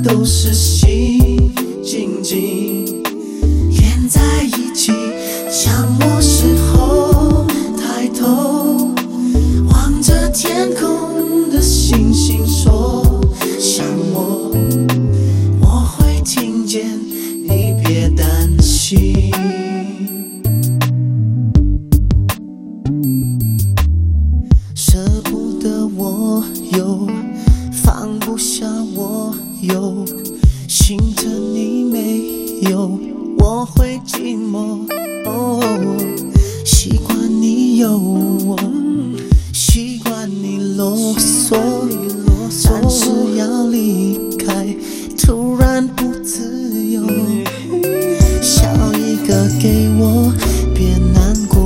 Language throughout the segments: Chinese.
都是心静静连在一起。想我时候抬头望着天空的星星说，想我，我会听见，你别担心。舍不得我有，放不下我有，心疼你没有，我会寂寞。习惯你有我，习惯你啰嗦，暂时要离开，突然不自由。笑一个给我，别难过。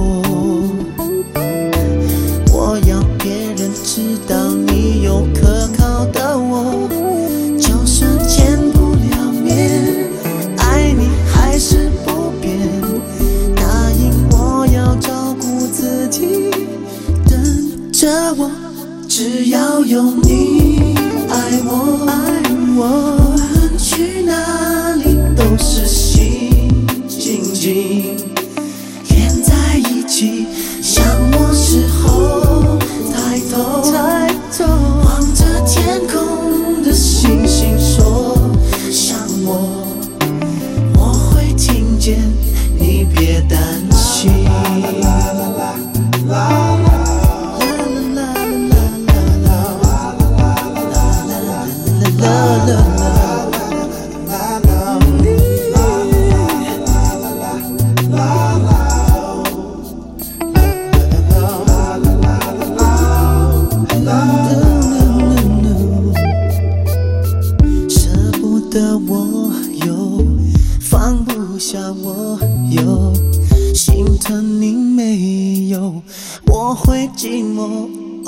我要别人知道你有可靠的我，就算见不了面，爱你还是不变。答应我要照顾自己，等着我，只要有你爱我，无论去哪里都是心静静连在一起。想我时候抬头望着天空的星星说，想我，我会听见，你别担心。舍不得我有，放不下我有，心疼你没有，我会寂寞。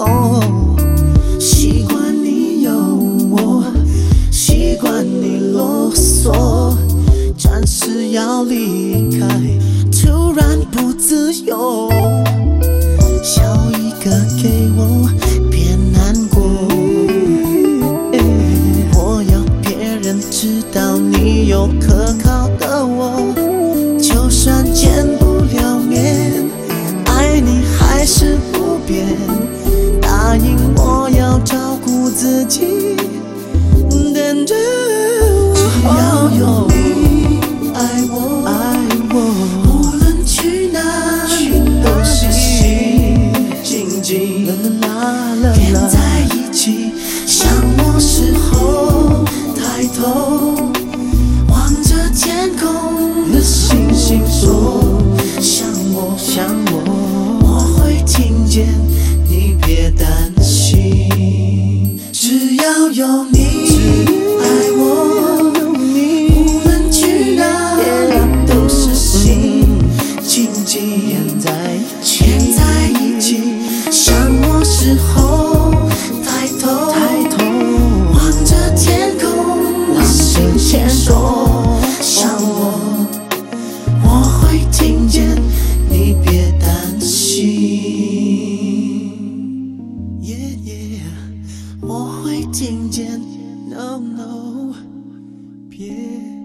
习惯你有我，习惯你啰嗦，暂时要离开，突然不自由。笑一个给我，别难过。我要别人知道你有可靠的我，就算见不了面，爱你还是不变。答应我要照顾自己，等着我，只要有你爱我，无论去哪里都是心静静连在一起。想我时候抬头望着天空的星星说，想我，我会听见，你别担心。只要有你爱我，无论去哪里都是心静静连在一起。想我时候抬头望着天空的星星说，想我，我会听见，你别担心。我会听见 ，No No， 别。